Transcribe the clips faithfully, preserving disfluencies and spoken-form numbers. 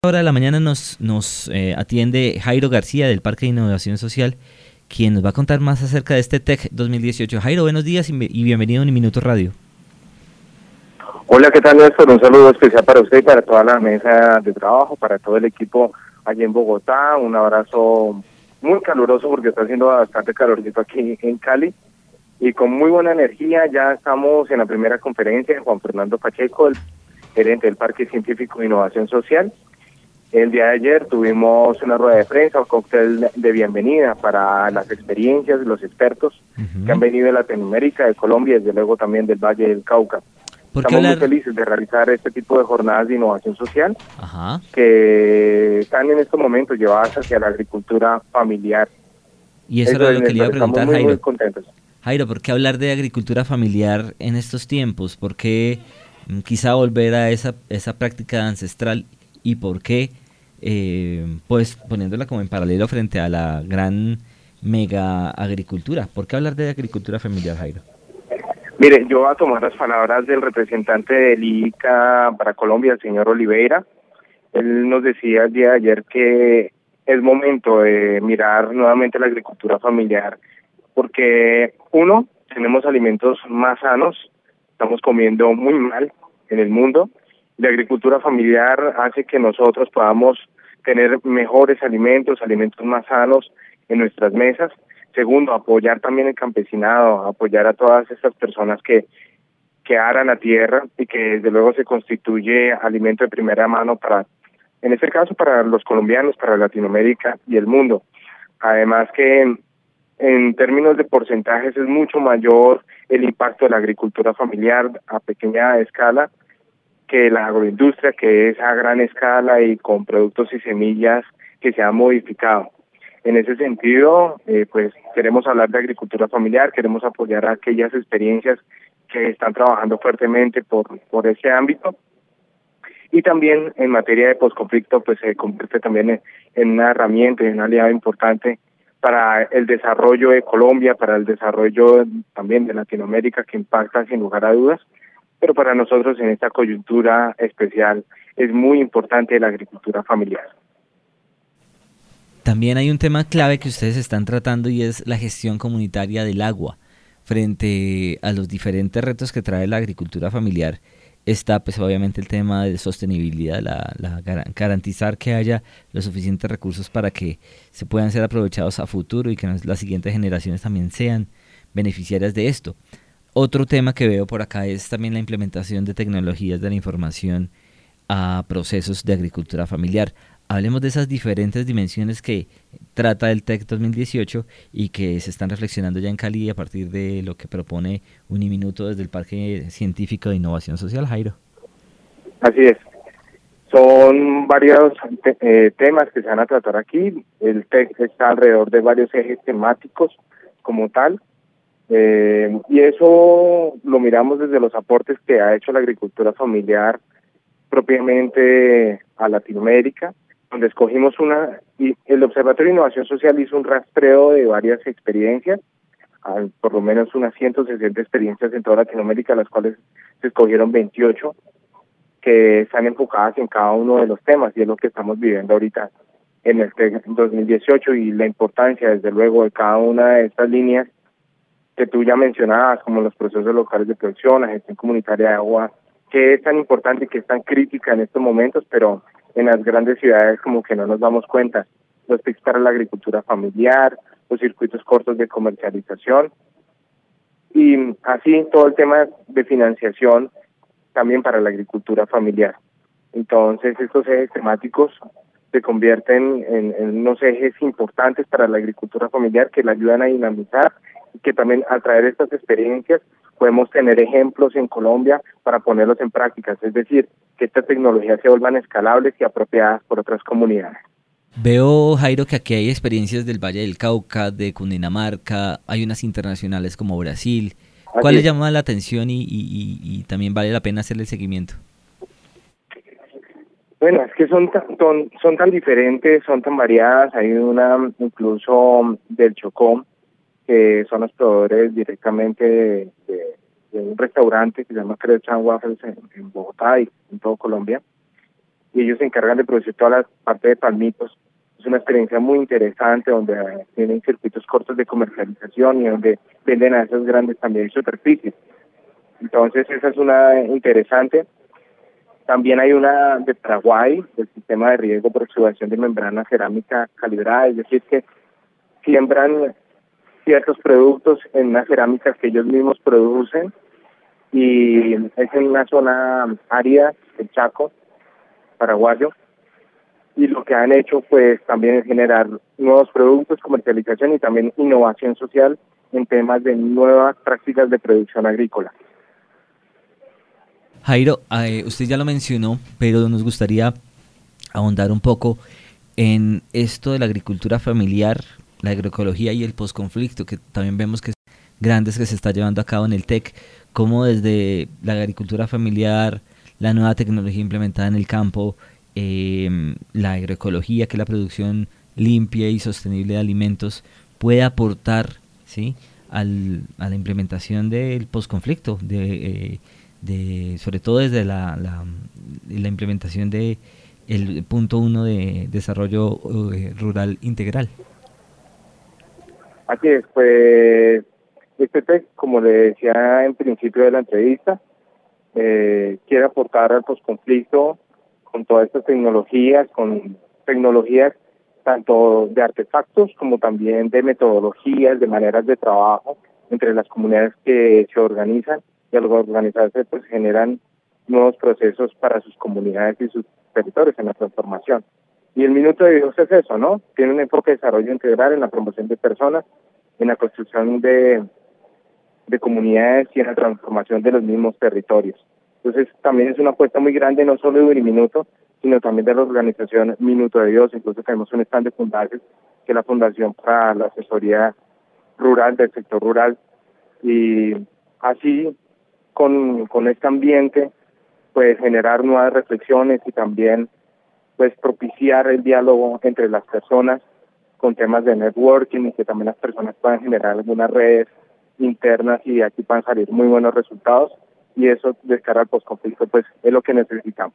Hora de la mañana nos, nos eh, atiende Jairo García del Parque de Innovación Social, quien nos va a contar más acerca de este TEC dos mil dieciocho. Jairo, buenos días y, y bienvenido a Uniminuto Radio. Hola, ¿qué tal, Néstor? Un saludo especial para usted y para toda la mesa de trabajo, para todo el equipo allí en Bogotá. Un abrazo muy caluroso porque está haciendo bastante calorcito aquí en Cali y con muy buena energía. Ya estamos en la primera conferencia de Juan Fernando Pacheco, el gerente del Parque Científico de Innovación Social. El día de ayer tuvimos una rueda de prensa, un cóctel de bienvenida para las experiencias de los expertos uh-huh. que han venido de Latinoamérica, de Colombia y desde luego también del Valle del Cauca. Estamos hablar... muy felices de realizar este tipo de jornadas de innovación social uh-huh. que están en estos momentos llevadas hacia la agricultura familiar. Y eso, eso era lo que le iba a preguntar, muy, Jairo. Muy contentos. Jairo, ¿por qué hablar de agricultura familiar en estos tiempos? ¿Por qué quizá volver a esa, esa práctica ancestral y por qué Eh, pues poniéndola como en paralelo frente a la gran mega agricultura? ¿Por qué hablar de agricultura familiar, Jairo? Mire, yo voy a tomar las palabras del representante del I I C A para Colombia, el señor Oliveira. Él nos decía el día de ayer que es momento de mirar nuevamente la agricultura familiar porque, uno, tenemos alimentos más sanos, estamos comiendo muy mal en el mundo. La agricultura familiar hace que nosotros podamos tener mejores alimentos, alimentos más sanos en nuestras mesas. Segundo, apoyar también el campesinado, apoyar a todas estas personas que, que aran la tierra y que desde luego se constituye alimento de primera mano para, en este caso, para los colombianos, para Latinoamérica y el mundo. Además que en términos de porcentajes es mucho mayor el impacto de la agricultura familiar a pequeña escala que la agroindustria, que es a gran escala y con productos y semillas que se han modificado. En ese sentido, eh, pues queremos hablar de agricultura familiar, queremos apoyar a aquellas experiencias que están trabajando fuertemente por, por ese ámbito. Y también en materia de posconflicto, pues se convierte también en, en una herramienta, en una aliado importante para el desarrollo de Colombia, para el desarrollo también de Latinoamérica, que impacta sin lugar a dudas. Pero para nosotros en esta coyuntura especial es muy importante la agricultura familiar. También hay un tema clave que ustedes están tratando y es la gestión comunitaria del agua. Frente a los diferentes retos que trae la agricultura familiar, está pues obviamente el tema de sostenibilidad, la, la garantizar que haya los suficientes recursos para que se puedan ser aprovechados a futuro y que las siguientes generaciones también sean beneficiarias de esto. Otro tema que veo por acá es también la implementación de tecnologías de la información a procesos de agricultura familiar. Hablemos de esas diferentes dimensiones que trata el TEC dos mil dieciocho y que se están reflexionando ya en Cali a partir de lo que propone Uniminuto desde el Parque Científico de Innovación Social, Jairo. Así es. Son varios te eh, temas que se van a tratar aquí. El TEC está alrededor de varios ejes temáticos como tal. Eh, y eso lo miramos desde los aportes que ha hecho la agricultura familiar propiamente a Latinoamérica, donde escogimos una, y el Observatorio de Innovación Social hizo un rastreo de varias experiencias, por lo menos unas ciento sesenta experiencias en toda Latinoamérica, las cuales se escogieron veintiocho, que están enfocadas en cada uno de los temas, y es lo que estamos viviendo ahorita en el TEC dos mil dieciocho, y la importancia, desde luego, de cada una de estas líneas que tú ya mencionabas, como los procesos locales de producción, la gestión comunitaria de agua, que es tan importante y que es tan crítica en estos momentos, pero en las grandes ciudades como que no nos damos cuenta. Los tips para la agricultura familiar, los circuitos cortos de comercialización, y así todo el tema de financiación también para la agricultura familiar. Entonces estos ejes temáticos se convierten en, en unos ejes importantes para la agricultura familiar que la ayudan a dinamizar y que también al traer estas experiencias podemos tener ejemplos en Colombia para ponerlos en prácticas, es decir, que estas tecnologías se vuelvan escalables y apropiadas por otras comunidades. Veo, Jairo, que aquí hay experiencias del Valle del Cauca, de Cundinamarca, hay unas internacionales como Brasil. ¿Cuál le llama la atención y, y, y, y también vale la pena hacerle seguimiento? Bueno, es que son tan, son, son tan diferentes, son tan variadas. Hay una incluso del Chocó, que son los proveedores directamente de, de, de un restaurante que se llama Crepes and Waffles en, en Bogotá y en todo Colombia. y ellos se encargan de producir toda la parte de palmitos. Es una experiencia muy interesante donde eh, tienen circuitos cortos de comercialización y donde venden a esas grandes también superficies. Entonces esa es una interesante. También hay una de Paraguay, del sistema de riego por exudación de membrana cerámica calibrada, es decir, que siembran ciertos productos en una cerámica que ellos mismos producen y es en una zona árida del Chaco paraguayo, y lo que han hecho pues también es generar nuevos productos, comercialización y también innovación social en temas de nuevas prácticas de producción agrícola. Jairo, eh, usted ya lo mencionó, pero nos gustaría ahondar un poco en esto de la agricultura familiar, la agroecología y el posconflicto, que también vemos que es grandes que se está llevando a cabo en el TEC, como desde la agricultura familiar, la nueva tecnología implementada en el campo, eh, la agroecología, que es la producción limpia y sostenible de alimentos, puede aportar, ¿sí?, al, a la implementación del posconflicto, de, eh, de, sobre todo desde la, la, la implementación de el punto uno de desarrollo eh, rural integral. Así es, pues este TEC, como le decía en principio de la entrevista, eh, quiere aportar al posconflicto con todas estas tecnologías, con tecnologías tanto de artefactos como también de metodologías, de maneras de trabajo entre las comunidades que se organizan, y al organizarse pues generan nuevos procesos para sus comunidades y sus territorios en la transformación. Y el Minuto de Dios es eso, ¿no? Tiene un enfoque de desarrollo integral en la promoción de personas, en la construcción de, de comunidades y en la transformación de los mismos territorios. Entonces también es una apuesta muy grande, no solo de Uniminuto, sino también de la organización Minuto de Dios. Incluso tenemos un stand de Fundaces, que es la Fundación para la Asesoría Rural del sector rural. Y así, con, con este ambiente, pues generar nuevas reflexiones y también pues propiciar el diálogo entre las personas con temas de networking, y que también las personas puedan generar algunas redes internas y de aquí puedan salir muy buenos resultados, y eso de cara al posconflicto pues es lo que necesitamos.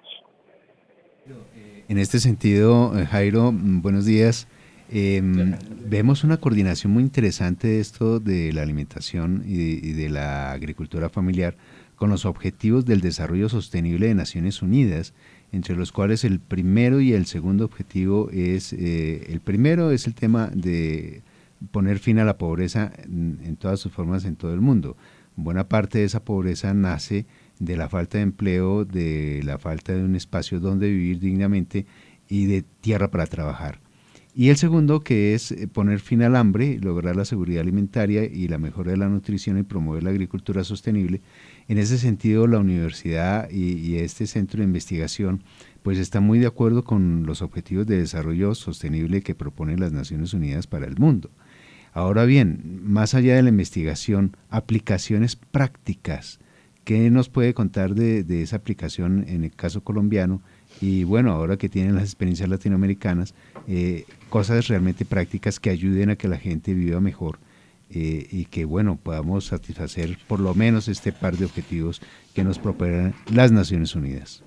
En este sentido, Jairo, buenos días. Eh, vemos una coordinación muy interesante de esto de la alimentación y de, y de la agricultura familiar con los objetivos del desarrollo sostenible de Naciones Unidas, entre los cuales el primero y el segundo objetivo es, eh, el primero es el tema de poner fin a la pobreza en, en todas sus formas en todo el mundo. Buena parte de esa pobreza nace de la falta de empleo, de la falta de un espacio donde vivir dignamente y de tierra para trabajar. Y el segundo, que es poner fin al hambre, lograr la seguridad alimentaria y la mejora de la nutrición y promover la agricultura sostenible. En ese sentido, la universidad y, y este centro de investigación pues está muy de acuerdo con los objetivos de desarrollo sostenible que proponen las Naciones Unidas para el mundo. Ahora bien, más allá de la investigación, aplicaciones prácticas. ¿Qué nos puede contar de, de esa aplicación en el caso colombiano? Y bueno, ahora que tienen las experiencias latinoamericanas, eh, cosas realmente prácticas que ayuden a que la gente viva mejor eh, y que bueno, podamos satisfacer por lo menos este par de objetivos que nos proponen las Naciones Unidas.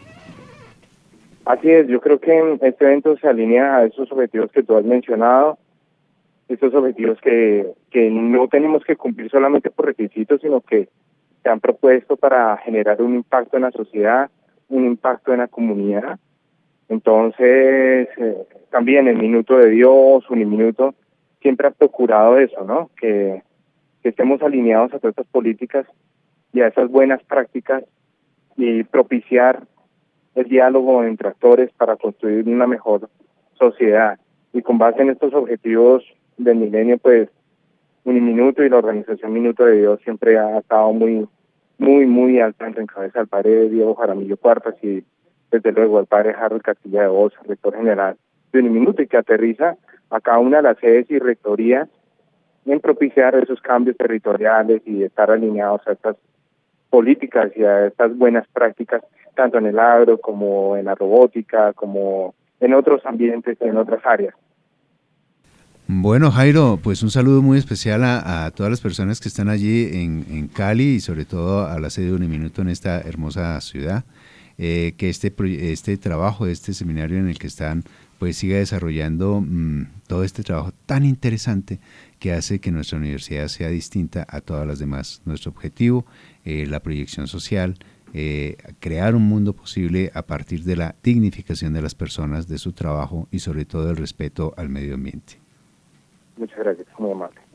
Así es, yo creo que este evento se alinea a esos objetivos que tú has mencionado, estos objetivos que, que no tenemos que cumplir solamente por requisitos, sino que se han propuesto para generar un impacto en la sociedad, un impacto en la comunidad. Entonces, eh, también el Minuto de Dios, Uniminuto, siempre ha procurado eso, ¿no? Que, que estemos alineados a todas estas políticas y a esas buenas prácticas y propiciar el diálogo entre actores para construir una mejor sociedad. Y con base en estos objetivos del milenio, pues Uniminuto y la organización Minuto de Dios siempre ha estado muy, muy, muy al tanto en cabeza del padre Diego Jaramillo Cuartas y desde luego al padre Harold Castilla de Oz, rector general de Uniminuto, y que aterriza a cada una de las sedes y rectorías en propiciar esos cambios territoriales y estar alineados a estas políticas y a estas buenas prácticas, tanto en el agro como en la robótica, como en otros ambientes y en otras áreas. Bueno, Jairo, pues un saludo muy especial a, a todas las personas que están allí en, en Cali y sobre todo a la sede de Uniminuto en esta hermosa ciudad. eh, que este, este trabajo, este seminario en el que están, pues siga desarrollando mmm, todo este trabajo tan interesante que hace que nuestra universidad sea distinta a todas las demás. Nuestro objetivo, eh, la proyección social, eh, crear un mundo posible a partir de la dignificación de las personas, de su trabajo y sobre todo el respeto al medio ambiente. Muchas gracias, muy amable.